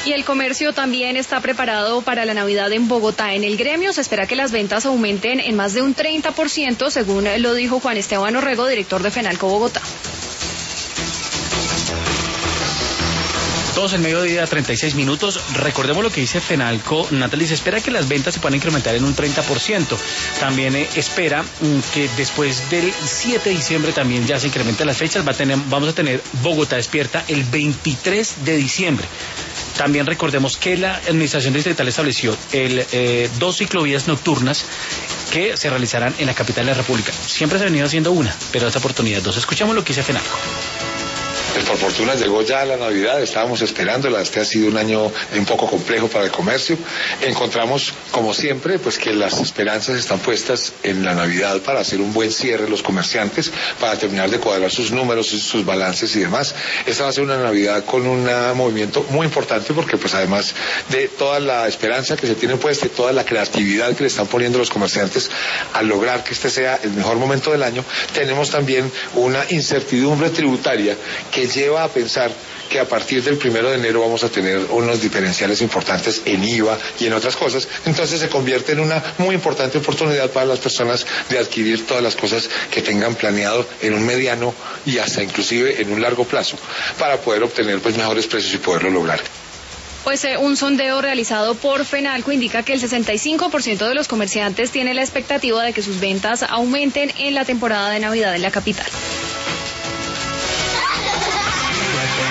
Y el comercio también está preparado para la Navidad en Bogotá. En el gremio se espera que las ventas aumenten en más de un 30%, según lo dijo Juan Esteban Orrego, director de Fenalco Bogotá. 2 del mediodía, 36 minutos. Recordemos lo que dice Fenalco. Natalie, se espera que las ventas se puedan incrementar en un 30%. También espera que después del 7 de diciembre también ya se incrementen las fechas. Vamos a tener Bogotá Despierta el 23 de diciembre. También recordemos que la Administración Distrital estableció 2 ciclovías nocturnas que se realizarán en la capital de la República. Siempre se ha venido haciendo una, pero esta oportunidad 2. Escuchamos lo que dice Fenalco. Pues por fortuna llegó ya la Navidad, estábamos esperándola. Este ha sido un año un poco complejo para el comercio. Encontramos, como siempre, pues que las esperanzas están puestas en la Navidad para hacer un buen cierre los comerciantes, para terminar de cuadrar sus números, sus balances y demás. Esta va a ser una Navidad con un movimiento muy importante porque pues además de toda la esperanza que se tiene puesta y toda la creatividad que le están poniendo los comerciantes al lograr que este sea el mejor momento del año, tenemos también una incertidumbre tributaria que lleva a pensar que a partir del 1 de enero vamos a tener unos diferenciales importantes en IVA y en otras cosas. Entonces se convierte en una muy importante oportunidad para las personas de adquirir todas las cosas que tengan planeado en un mediano y hasta inclusive en un largo plazo para poder obtener pues mejores precios y poderlo lograr. Pues un sondeo realizado por Fenalco indica que el 65% de los comerciantes tiene la expectativa de que sus ventas aumenten en la temporada de Navidad en la capital.